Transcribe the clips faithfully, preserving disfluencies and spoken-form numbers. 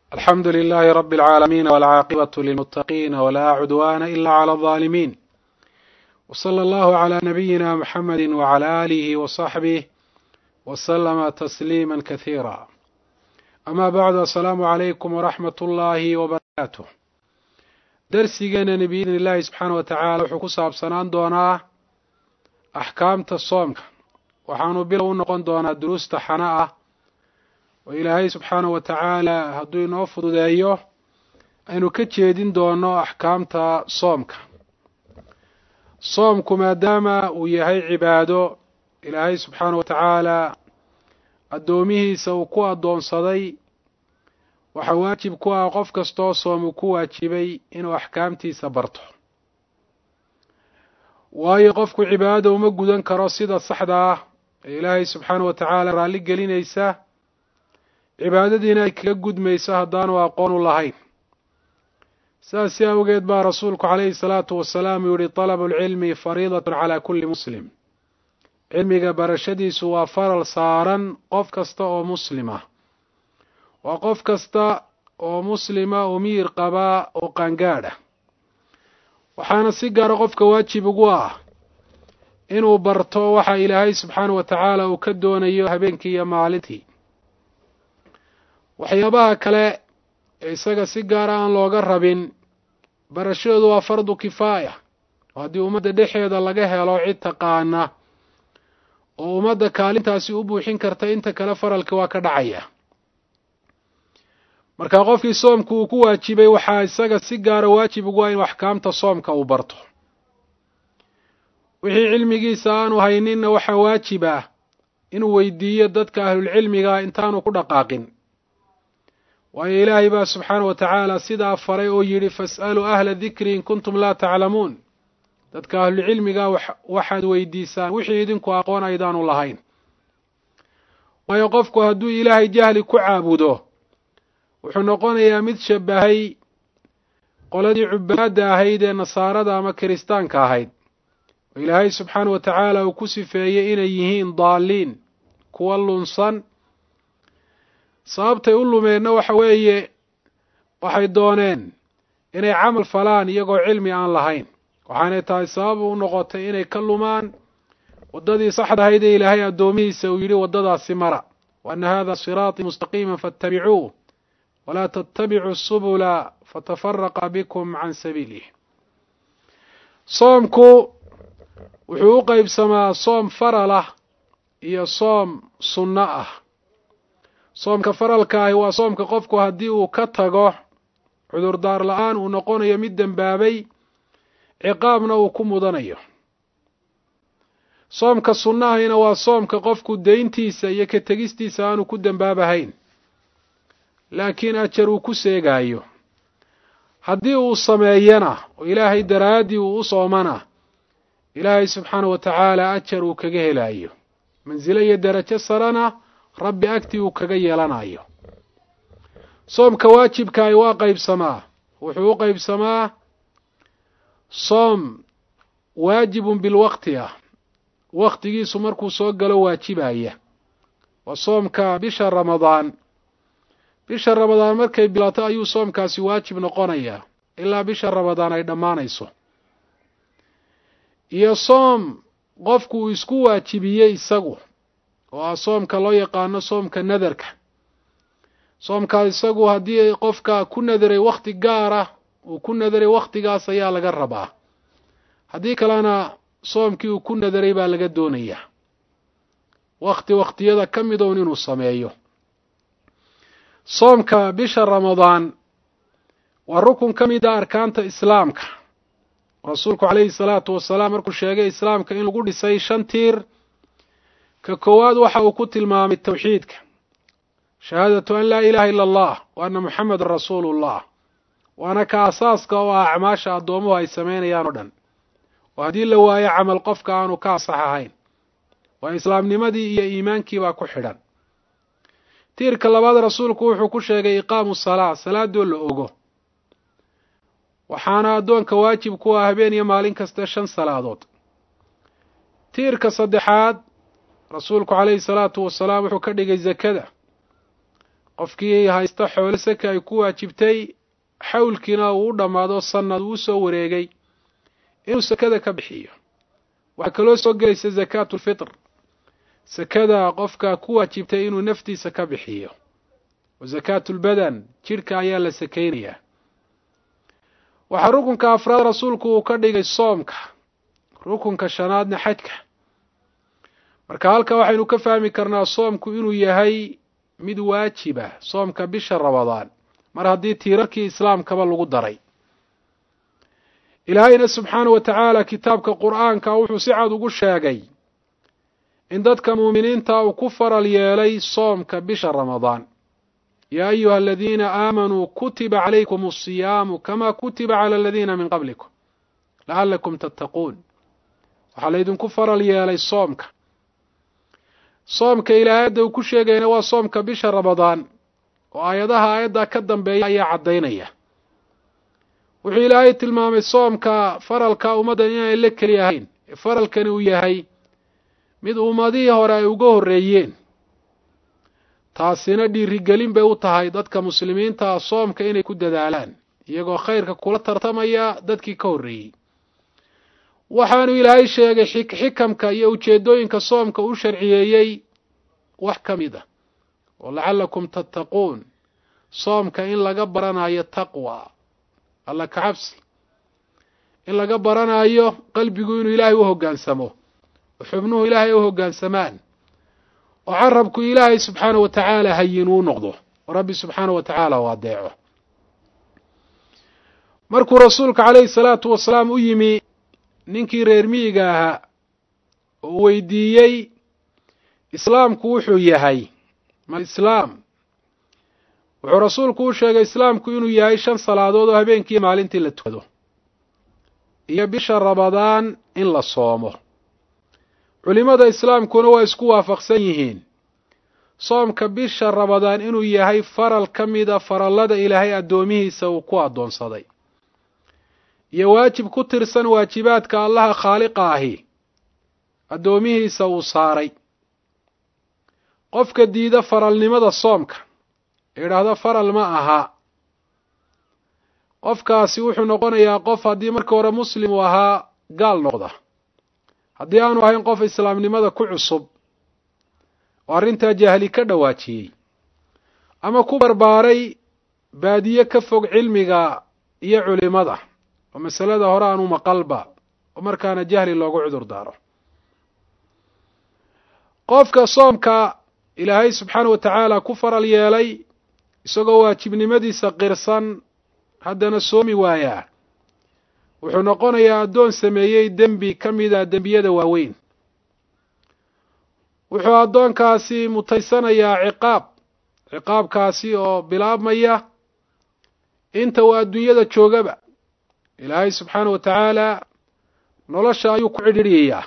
الحمد لله رب العالمين والعاقبة للمتقين ولا عدوان إلا على الظالمين وصلى الله على نبينا محمد وعلى آله وصحبه وسلم تسليما كثيرا أما بعد السلام عليكم ورحمة الله وبركاته درسينا بإذن الله سبحانه وتعالى وحكو سابسنان دونا أحكام الصوم وحانو بلو نقون دونا دروس تحناء وإلهي سبحانه وتعالى هدو inoo fududeeyo aynu ka jeedin doono axkaamta soomka soomku maadaama uu yahay cibaado ilaahay subxaanahu wa tacaala addoomihiisa uu ku addoonsaday waxaa waajib ku ah qof kastoo soom uu ku waajibay inuu axkaamtiisa barto waayo qofku cibaado uma gudan karo sida saxda ah ee ilaahay subxaanahu wa tacaala raalli gelinaysa cibaadadiina ay kaga gudmayso haddaanu aqoon u lahayn saasi awgeed baa rasuulku calayhi salaatu wasalaam uu yihi talabu lcilmi fariidatun calaa kulli muslim cilmiga barashadiisu waa faral saaran qof kasta oo muslima waa qof kasta oo muslima oo miyir qabaa oo qaangaadha waxaana si gaara qofka waajib ugu ah inuu barto waxa ilaahay subxaanahu wa tacaala uu ka doonayo habeenkii iyo maalintii waxyaabaha kale ee isaga si gaara aan looga rabin barashadoodu waa fardu kifaaya oo haddii ummadda dhexeeda laga helo cid taqaana oo ummadda kaalintaasi u buuxin karta inta kale faralka waa ka dhacaya marka qofkii soomku uu ku waajibay waxaa isaga si gaara waajib ugu ah inuu axkaamta soomka uu barto wixii cilmigiisa aanu hayninna waxaa waajib ah inuu weydiiyo dadka ahlulcilmiga intaanu ku dhaqaaqin waayo ilaahay baa subxaanahu wa tacaala sidaa faray oo yidhi fas'aluu ahla dikri in kuntum laa taclamuun dadka ahlucilmiga waxaad weydiisaan wixii idinku aqoon aydaanu lahayn waayo qofku hadduu ilaahay jahli ku caabudo wuxuu noqonayaa mid shabahay qoladii cubaadda ahayd ee nasaarada ama kiristaanka ahayd oo ilaahay subxaanahu wa tacaala uu ku sifeeyey inay yihiin daalliin kuwa lunsan sababtay u lumeenna waxa weeye waxay dooneen inay camal falaan iyagoo cilmi aan lahayn waxaanay tahay sabab u noqotay inay ka lumaan waddadii saxda ahayd ee ilaahay addoomihiisa uu yidhi waddadaasi mara wa anna hada siraatii mustaqiima faatabicuuh walaa tattabicuu subula fatafaraqa bikum can sabiilih soomku wuxuu u qaybsamaa soom faral ah iyo soom sunno ah soomka faralka ahi waa soomka qofku haddii uu ka tago cudurdaar la-aan uu noqonayo mid dembaabay ciqaabna uu ku mudanayo soomka sunnahayna waa soomka qofku dayntiisa iyo ka tegistiisa aanu ku dembaabahayn laakiin ajar uu ku seegaayo haddii uu sameeyana oo ilaahay daraaddii uu u soomana ilaahay subxaanahu wa tacaala ajar uu kaga helaayo mansilo iyo darajo sarana rabbi agtii uu kaga yeelanayo soomka waajibkaahi waa qaybsamaa wuxuu u qaybsamaa soom waajibun bilwaqti ah waqtigiisu markuu soo galo waajibaya waa soomka bisha ramadaan bisha ramadaan markay bilato ayuu soomkaasi waajib noqonayaa ilaa bisha ramadaan ay dhammaanayso iyo soom qofku uu isku waajibiyey isagu oo ah soomka loo yaqaano soomka nadarka soomkaas isagu haddii qofka ku nadaray wakhti gaar ah uu ku nadaray wakhtigaas ayaa laga rabaa haddii kalena soomkii uu ku nadaray baa laga doonayaa wakhti wakhtiyada ka midown inuu sameeyo soomka bisha ramadaan waa rukun ka mid ah arkaanta islaamka rasuulku calayhi salaatu wasalaam markuu sheegay islaamka in lagu dhisay shan tiir ka koowaad waxa uu ku tilmaamay tawxiidka shahaadatu an laa ilaaha ila allah wa anna muxamedan rasuulullah waana ka asaaska oo ah acmaasha addoomuhu ay samaynayaan oo dhan oo haddii la waayo camal qofka aanu ka asax ahayn waa islaamnimadii iyo iimaankii baa ku xidhan tiirka labaad rasuulku wuxuu ku sheegay iqaamu salaa salaadoo la ogo waxaana addoonka waajib ku ah habeen iyo maalin kasta shan salaadood tiirka saddexaad rasuulku calayhi salaatu wasalaam wuxuu ka dhigay zakada qofkii haysta xoolo saka ay ku waajibtay xawlkiina uu u dhammaado sanad uu soo wareegay inuu sakada ka bixiyo. waxaa kaloo soo gelaysa zakaatulfitr, sakada qofka ku waajibtay inuu naftiisa ka bixiyo. wa zakaatulbadan, jidhka ayaa la sakaynayaa. waxaa rukunka afraad rasuulku uu ka dhigay soomka, rukunka shanaadna xajka. marka halkaa waxaynu ka fahmi karnaa soomku inuu yahay mid waajiba, soomka bisha ramadaan, mar haddii tiirarkii islaamkaba lagu daray. ilaahayna subxaanahu wa tacaala kitaabka qur'aanka wuxuu si cad ugu sheegay in dadka muuminiinta uu ku faral yeelay soomka bisha ramadaan. yaa ayuha aladiina aamanuu kutiba calaykum asiyaamu kama kutiba cala aladiina min qablikum la'allakum tattaquun. waxaa laydinku faral yeelay soomka. soomka ilaahay hadda uu ku sheegayna waa soomka bisha ramadaan, oo aayadaha aayaddaa ka dambeeya ayaa caddaynaya. wuxuu ilaahay tilmaamay soomka faralka ummaddan inaanay la keli ahayn, ee faralkani uu yahay mid ummadihii hore ay uga horreeyeen. taasina dhiirigelin bay u tahay dadka muslimiinta ah soomka inay ku dadaalaan, iyagoo khayrka kula tartamaya dadkii ka horreeyey. waxaanu ilaahay sheegay xikamka iyo ujeeddooyinka soomka u sharciyeeyey wax ka mid ah, oo lacallakum tattaquun, soomka in laga baranayo taqwa, alla ka cabsi, in laga baranayo qalbigu inuu ilaahay u hoggaansamo, oo xubnuhu ilaahay u hoggaansamaan, oo carabku ilaahay subxaanahu wa tacaala hayin uu noqdo, oo rabbi subxaanahu wa tacaala u adeeco. markuu rasuulka calayhi salaatu wasalaam u yimi ninkii reer miyiga ahaa oo weydiiyey islaamku wuxuu yahay ma islaam, wuxuu rasuulku u sheegay islaamku inuu yahay shan salaadood oo habeenkii maalintii la tukado, iyo bisha ramadaan in la soomo. culimada islaamkuna waa isku waafaqsan yihiin soomka bisha ramadaan inuu yahay faral ka mida farallada ilaahay addoomihiisa uu ku addoonsaday, iyo waajib ku tirsan waajibaadka allaha khaaliqa ahi addoomihiisa uu saaray. qofka diida faralnimada soomka ee idhaahda faral ma aha, qofkaasi wuxuu noqonayaa qof haddii markii hore muslim uu ahaa gaal noqda, haddii aanu ahayn qof islaamnimada ku cusub oo arrintaa jahli ka dhawaajiyey, ama ku barbaaray baadiye ka fog cilmiga iyo culimada oo masalada hore aanu maqalba, oo markaana jahli loogu cudur daaro. qofka soomka ilaahay subxaanahu wa tacaala ku faral yeelay isagoo waajibnimadiisa qirsan haddana soomi waayaa, wuxuu noqonayaa addoon sameeyey dembi ka mida dembiyada waaweyn. wuxuu addoonkaasi mutaysanayaa ciqaab, ciqaabkaasi oo bilaabmaya inta uu adduunyada joogaba. ilaahay subxaanahu wa tacaala nolosha ayuu ku cidhiidhiyayaa,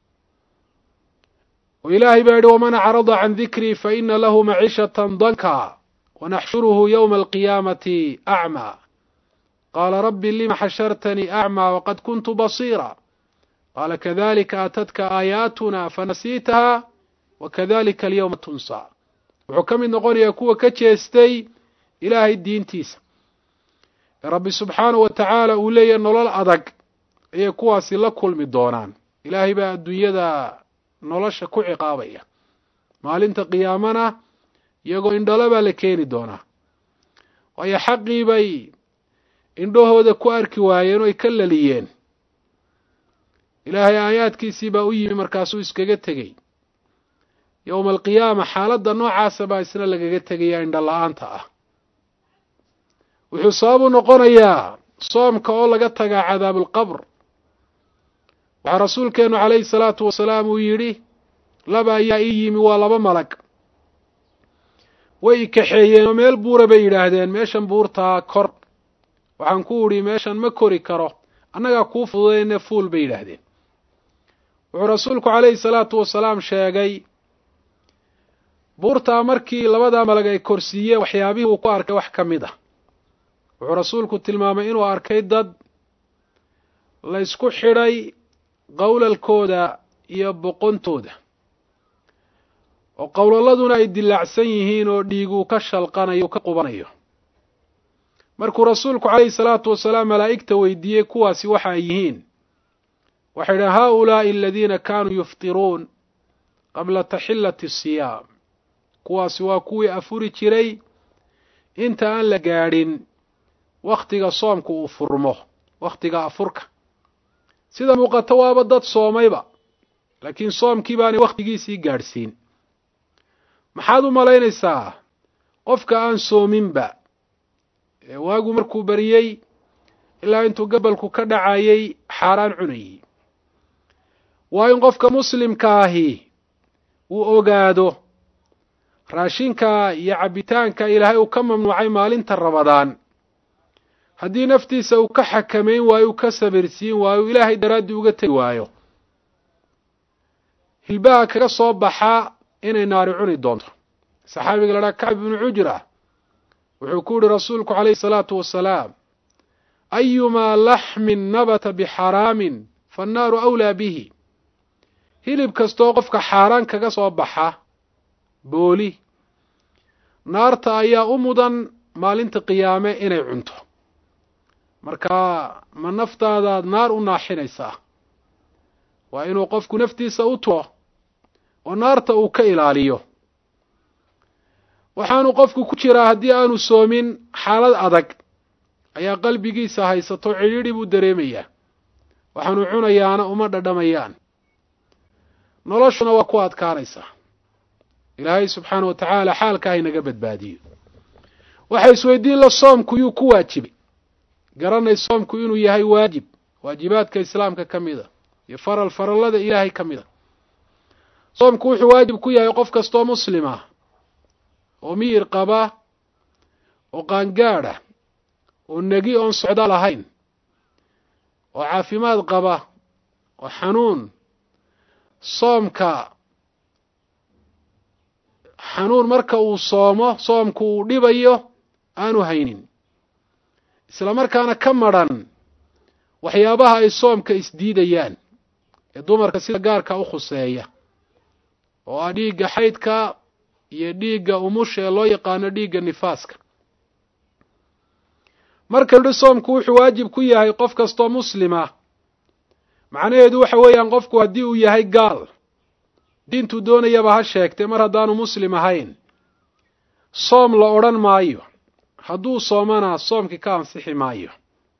oo ilaahay baa yidhi waman acrada can dikrii fa ina lahu maciishatan danka wanaxshuruhu yowma alqiyaamati acmaa qaala rabbi lima xashartanii acmaa waqad kuntu basiira qaala kadalika aatadka aayaatuna fanasiitaha wakadalika alyawma tunsaa. wuxuu ka mid noqonayaa kuwa ka jeestay ilaahay diintiisa ee rabbi subxaanahu wa tacaala uu leeyahay nolol adag ayay kuwaasi la kulmi doonaan. ilaahay baa adduunyada nolosha ku ciqaabaya, maalinta qiyaamana iyagoo indhalo baa la keeni doonaa, waayo xaqii bay indhahooda ku arki waayeen oo ay ka laliyeen. ilaahay aayaadkiisii baa u yimi markaasuu iskaga tegey. yowma alqiyaama xaaladda noocaasa baa isna lagaga tegayaa indho la-aanta ah. wuxuu sabab u noqonayaa soomka oo laga tagaa cadaabulqabr. waxaa rasuulkeenu calayhi salaatu wasalaam uu yidhi laba ayaa ii yimi, waa laba malag, way kaxeeyeen oo meel buura bay yidhaahdeen, meeshan buurtaa kor. waxaan ku udhi meeshan ma kori karo, annagaa kuu fududayne fuul bay yidhaahdeen. wuxuu rasuulku calayhi salaatu wasalaam sheegay buurtaa markii labadaa malag ay korsiiyeen waxyaabihii uu ku arkay wax ka mid ah. wuxuu rasuulku tilmaamay inuu arkay dad la ysku xidhay qowlalkooda iyo boqontooda, oo qowlaladuna ay dilaacsan yihiin oo dhiigu ka shalqanayo ka qubanayo. markuu rasuulku calayhi salaatu wasalaam malaa'igta weydiiyey kuwaasi waxa ay yihiin, waxay yidhahan haaulaa'i aladiina kaanuu yuftiruun qabla taxillati asiyaam, kuwaasi waa kuwii afuri jiray inta aan la gaadhin wakhtiga soomku uu furmo, wakhtiga afurka. sida muuqata waaba dad soomayba, laakiin soomkii baanay wakhtigiisii gaadhsiin. maxaad u malaynaysaa qofka aan soominba ee waagu markuu bariyey ilaa intuu gabalku ka dhacayay xaaraan cunayey? waa in qofka muslimka ahi uu ogaado raashinka iyo cabbitaanka ilaahay uu ka mamnuucay maalinta Ramadaan, haddii naftiisa uu ka xakamayn waayo, uu ka sabirsiin waayo, ilaahay daraaddii uga tegi waayo, hilbaha kaga soo baxa inay naari cuni doonto. saxaabiga la dhaha Kacb ibnu Cujra wuxuu ku yihi rasuulku calayhi salaatu wasalaam, ayumaa laxmin nabata bixaraamin fannaaru awlaa bihi. hilib kastoo qofka xaaraan kaga soo baxa booli, naarta ayaa u mudan maalinta qiyaame inay cunto. marka ma naftaadaad naar u naaxinaysaa? waa inuu qofku naftiisa u tuo oo naarta uu ka ilaaliyo. waxaanu qofku ku jiraa haddii aanu soomin xaalad adag ayaa qalbigiisa haysato, cidhiidhi buu dareemayaa, waxaanu cunayaana uma dhadhamayaan, noloshuna waa ku adkaanaysaa. ilaahay subxaana wa tacaala xaalka haynaga badbaadiyo. waxa isweydiin la, soomku yuu ku waajibay? garanay soomku inuu yahay waajib, waajibaadka islaamka ka mida iyo faral farallada ilaahay ka mida. soomku wuxuu waajib ku yahay qof kastoo muslima oo miyir qaba, oo qaangaadha, oo negi oon socdo lahayn, oo caafimaad qaba, oo xanuun soomka xanuun marka uu soomo soomku uu dhibayo aanu haynin, isla markaana ka madhan waxyaabaha ay soomka isdiidayaan ee dumarka sida gaarka u khuseeya, oo ah dhiigga xaydka iyo dhiigga umusha ee loo yaqaano dhiigga nifaaska. marka yidhi soomku wuxuu waajib ku yahay qof kastoo muslima, macnaheedu waxa weeyaan qofku haddii uu yahay gaal, diintuu doonayaba ha sheegtay, mar haddaanu muslim ahayn soom la odhan maayo, hadduu soomana soomkii ka ansixi maayo.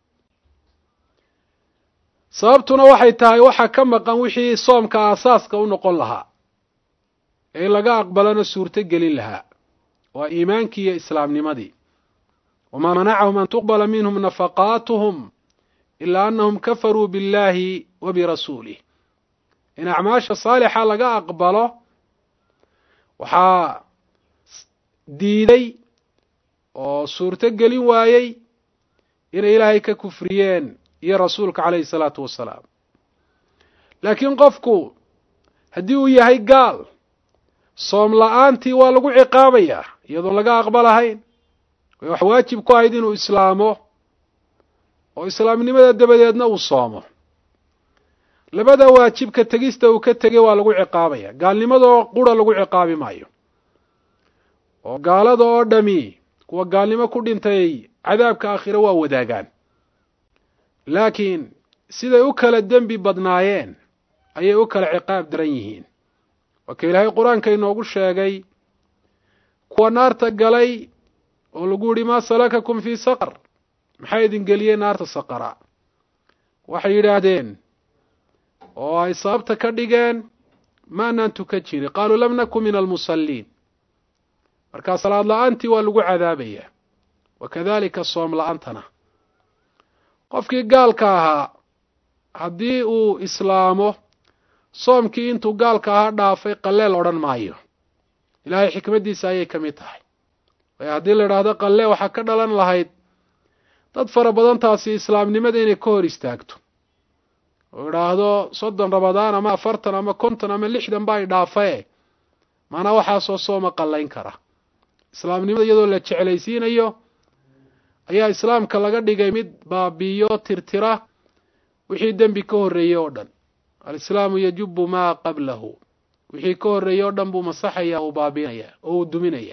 sababtuna waxay tahay waxa ka maqan wixii soomka aasaaska u noqon lahaa ee in laga aqbalana suurto gelin lahaa, waa iimaankii iyo islaamnimadii. wamaa manacahum an tuqbala minhum nafaqaatuhum ilaa annahum kafaruu biاllahi wa birasuulih. in acmaasha saalixa laga aqbalo waxaa diiday oo suurto gelin waayey inay ilaahay ka kufriyeen iyo rasuulka calayhi salaatu wasalaam. laakiin qofku haddii uu yahay gaal, soom la-aantii waa lagu ciqaabayaa iyadoon laga aqbalahayn. wax waajib ku ahayd inuu islaamo oo islaamnimada dabadeedna uu soomo. labada waajibka tegista uu ka tegay waa lagu ciqaabaya, gaalnimadoo qura lagu ciqaabi maayo. oo gaalada oo dhami kuwa gaalnimo ku dhintay cadaabka aakhire waa wadaagaan, laakiin siday u kala dembi badnaayeen ayay u kala ciqaab daran yihiin. waa ka ilaahay qur-aanka inoogu sheegay kuwa naarta galay oo lagu yidhi maa salakakum fii saqar, maxaa idin geliyey naarta saqara? waxay yidhaahdeen oo ay sababta ka dhigeen maanaan tukan jirin, qaaluu lam naku min almusalliin. markaa salaad la-aantii waa lagu cadaabayaa, wakadalika soom la-aantana. qofkii gaalka ahaa haddii uu islaamo, soomkii intuu gaalka ahaa dhaafay qaleel odhan maayo. ilaahay xikmaddiisa ayay ka mid tahay. waayo haddii la idhaahdo qalle waxaa ka dhalan lahayd dad fara badan taasi islaamnimada inay ka hor istaagto, oo idhaahdo soddon ramadaan ama afartan ama konton ama lixdan ba ay dhaafae maanaa waxaasoo sooma qallayn kara. islaamnimada iyadoo la jeclaysiinayo ayaa islaamka laga dhigay mid baabiyo tirtira wixii dembi ka horreeyey oo dhan. alislaamu yajubu maa qablahu, wixii ka horreeyay oo dhan buu masaxaya uu baabiinaya oo uu duminaya.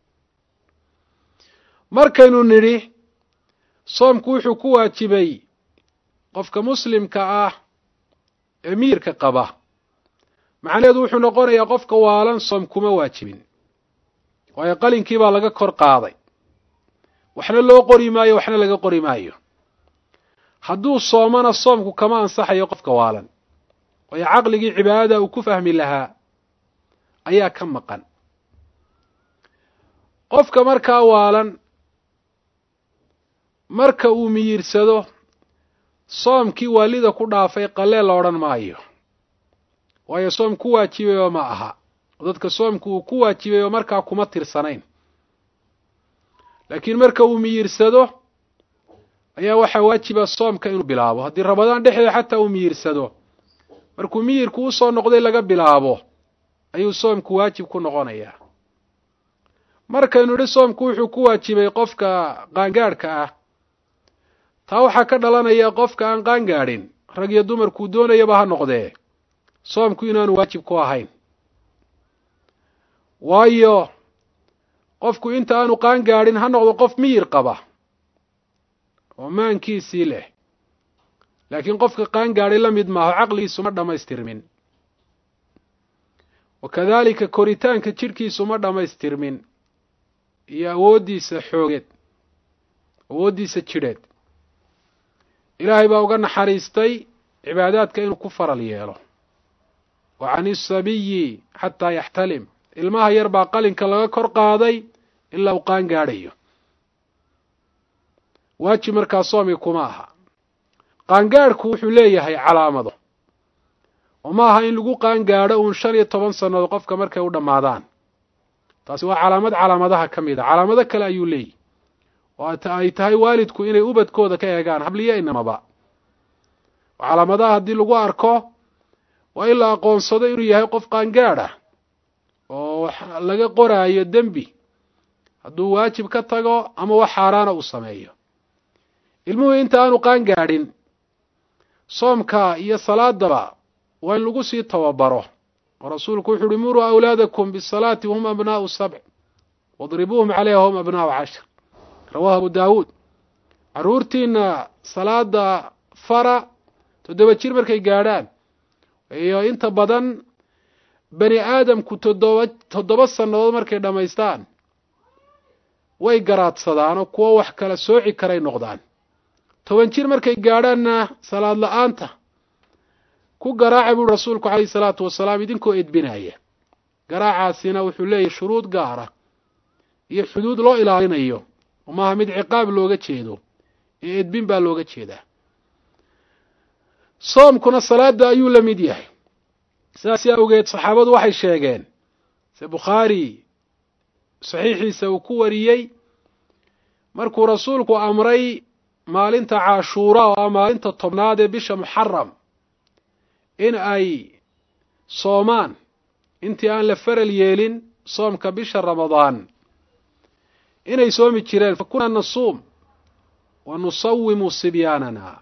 markaynu nidhi soomku wuxuu ku waajibay qofka muslimka ah ee miyirka qaba, macnaheedu wuxuu noqonayaa qofka waalan soom kuma waajibin, waayo qalinkii baa laga kor qaaday, waxna loo qori maayo waxna laga qori maayo. hadduu soomana soomku kama ansaxayo qofka waalan, waayo caqligii cibaadada uu ku fahmi lahaa ayaa ka maqan. qofka markaa waalan marka uu miyirsado soomkii waalida ku dhaafay qaleel la odhan maayo, waayo soom ku waajibayoo ma aha. dadka soomku uu ku waajibayo markaa kuma tirsanayn, laakiin marka uu miyirsado ayaa waxaa waajiba soomka inuu bilaabo. haddii ramadaan dhexdeeda xataa uu miyirsado, markuu miyirku usoo noqday laga bilaabo ayuu soomku waajib ku noqonayaa. markaynu idhi soomku wuxuu ku waajibay qofka qaangaadhka ah, taa waxaa ka dhalanaya qofka aan qaangaadhin, rag iyo dumarkuu doonayaba ha noqdee, soomku inaanu waajib ku ahayn. waayo qofku inta aanu qaangaadhin ha noqdo qof miyir qaba oo maankiisii leh, laakiin qofka qaangaadhay la mid maaho, caqligiisu ma dhammaystirmin. wakadaalika koritaanka jidhkiisu ma dhammaystirmin iyo awooddiisa xoogeed, awooddiisa jidheed. ilaahay baa uga naxariistay cibaadaadka inuu ku faral yeelo. wa can isabiyi xataa yaxtalim, ilmaha yar baa qalinka laga kor qaaday ilaa uu qaangaadhayo. waajib markaa soomi kuma aha. qaangaadhku wuxuu leeyahay calaamado, oo ma aha in lagu qaangaadho uun shan iyo toban sannadood qofka markay u dhammaadaan. taasi waa calaamad calaamadaha ka mid a. calaamado kale ayuu leeyahy oo ay tahay waalidku inay ubadkooda ka eegaan, habliyo inamaba. calaamadaha haddii lagu arko waa in la aqoonsado inuu yahay qof qaangaadh ah oo laga qoraayo dembi hadduu waajib ka tago ama wax xaaraana uu sameeyo. ilmuhu inta aanu qaangaadhin soomka iyo salaadaba waa in lagu sii tababaro, oo rasuulku wuxu uhi muruu awlaadakum bisalaati wahum abnaa'u sabc wadribuuhum calayha wahum abnaa'u cashar, rawaahu abu daawuud. carruurtiina salaada fara toddoba jir markay gaadhaan, iyo inta badan bani aadamku toddoba toddoba sannadood markay dhammaystaan way garaadsadaan oo kuwo wax kala sooci karay noqdaan. toban jir markay gaadhaanna salaad la-aanta ku garaaca buuri rasuulku calayhi salaatu wasalaam idinkoo edbinaya. garaacaasina wuxuu leeyahay shuruud gaara iyo xuduud loo ilaalinayo, oo maaha mid ciqaab looga jeedo ee edbin baa looga jeedaa. soomkuna salaada ayuu la mid yahay. sidaas awgeed saxaabadu waxay sheegeen, se bukhaari saxiixiisa uu ku wariyey, markuu rasuulku amray maalinta caashuura oo ah maalinta tobnaad ee bisha muxaram in ay soomaan intii aan la faral yeelin soomka bisha ramadaan, inay soomi jireen. fakunaa nasuum wa nusawimu sibyaanana,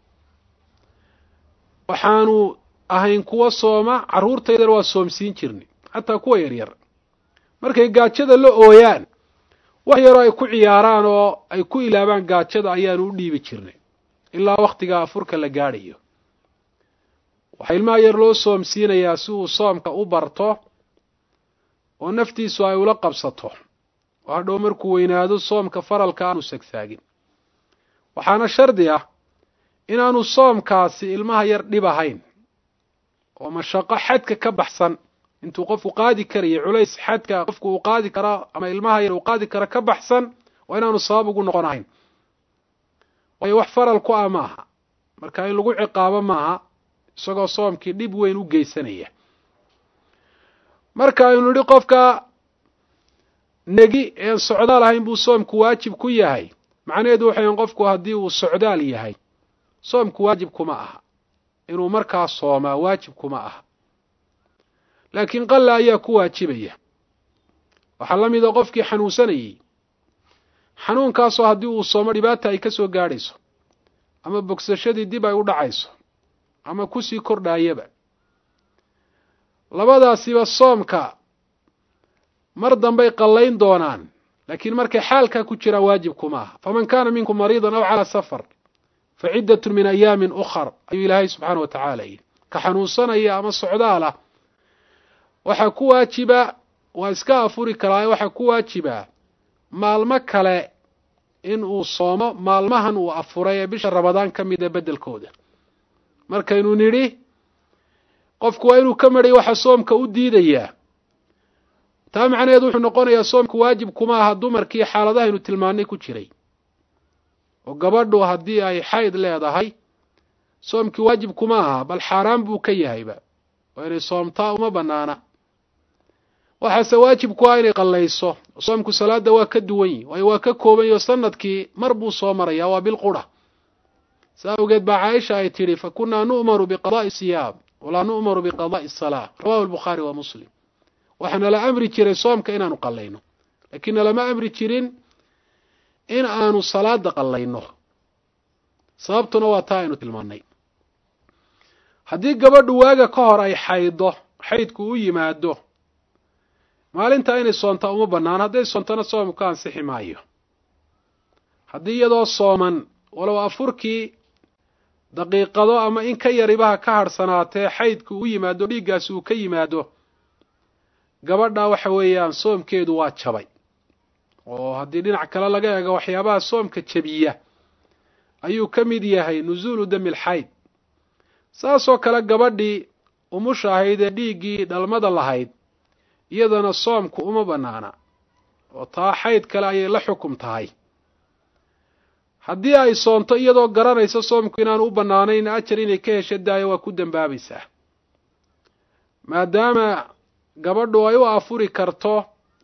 waxaanu ahayn kuwa sooma, carruurtaydana waa soomsiin jirnay, xataa kuwa yaryar. markay gaajada la ooyaan wax yaroo ay ku ciyaaraan oo ay ku ilaabaan gaajada ayaanu u dhiibi jirnay ilaa wakhtiga afurka la gaadhayo. waxaa ilmaha yar loo soomsiinayaa si uu soomka u barto oo naftiisu ay ula qabsato, oo hadhow markuu weynaado soomka faralka aanu sagsaagin. waxaana shardi ah inaanu soomkaasi ilmaha yar dhib ahayn oo mashaqo xadka ka baxsan, intuu qofku qaadi karayo culays xadka qofku uu qaadi karo ama ilmaha yar uu qaadi karo ka baxsan, waa inaanu sabab ugu noqon ahayn. waayo wax faral ku ah maaha, marka in lagu ciqaabo maaha isagoo soomkii dhib weyn u geysanaya. marka aynu nidhi qofka negi een socdaal ahayn buu soomku waajib ku yahay, macnaheedu waxay in qofku haddii uu socdaal yahay soomku waajib kuma aha, inuu markaa soomaa waajib kuma aha, laakiin qalla ayaa ku waajibaya. waxaa la mida qofkii xanuunsanayey, xanuunkaasoo haddii uu soomo dhibaata ay ka soo gaadhayso, ama bogsashadii dib ay u dhacayso, ama kusii kordhaayaba, labadaasiba soomka mar dambay qallayn doonaan laakiin markay xaalkaa ku jiraan waajib kuma aha faman kaana minkum mariidan aw calaa safar fa ciddatun min ayaamin ukhar ayuu ilaahay subxaana wa tacaala yidhi ka xanuunsanaya ama socdaalah waxaa ku waajiba waa iska afuri karaa waxaa ku waajiba maalmo kale in uu soomo maalmahan uu afuray ee bisha ramadaan ka mida beddelkooda markaynu nidhi qofku waa inuu ka madhay waxa soomka u diidayaa taa macnaheedu wuxuu noqonayaa soomku waajib kuma aha dumarkii xaaladahaynu tilmaanay ku jiray oo gabadhu haddii ay xayd leedahay soomkii waajib kuma aha bal xaaraan buu ka yahayba waa inay soomtaa uma banaana waxaase waajib ku ah inay qallayso soomku salaada waa ka duwan yihi waayo waa ka kooban yaho sanadkii mar buu soo maraya waa bil qura saa awgeed baa caaisha ay tidhi fa kunnaa nu'maru biqadaa'i siyaam walaa nu'maru biqadaa'i salaa rawahu albukhaari wa muslim waxaana la amri jiray soomka inaanu qallayno laakiinna lama amri jirin in aanu salaada qallayno sababtuna waa taa aynu tilmaannay haddii gabadhu waaga ka hor ay xaydo xaydku u yimaado maalintaa inay soontaa uma bannaan hadday soontana soomku ka ansixi maayo haddii iyadoo sooman walow afurkii daqiiqado ama in ka yaribaha ka harhsanaatee xaydku u yimaado dhiiggaasi uu ka yimaado gabadha waxa weeyaan soomkeedu waa jabay oo haddii dhinac kale laga eego waxyaabaha soomka jabiya ayuu ka mid yahay nusuulu dami lxayd saasoo kale gabadhii umusha ahayd ee dhiiggii dhalmada lahayd iyadana soomku uma bannaana oo taa xayd kale ayay la xukum tahay haddii ay soonto iyadoo garanaysa soomku inaanu u bannaanayn ajar inay ka hesho daayo waa ku dembaabaysaa maadaama gabadhu ay u afuri karto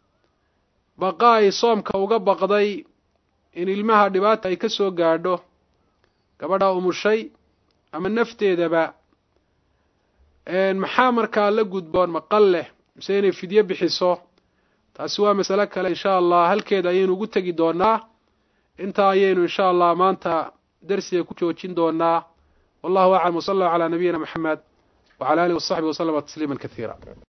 baqa ay soomka uga baqday in ilmaha dhibaata ay ka soo gaadho gabadha umushay ama nafteedaba maxaa markaa la gudboon maqal leh mise inay fidyo bixiso taasi waa masale kale insha allah halkeeda ayaynu ugu tegi doonaa intaa ayaynu insha allah maanta darsiga ku joojin doonaa wallahu aclam wasala allahu calaa nabiyina maxamed wacala alihi wasaxbihi waslama tasliima kasiira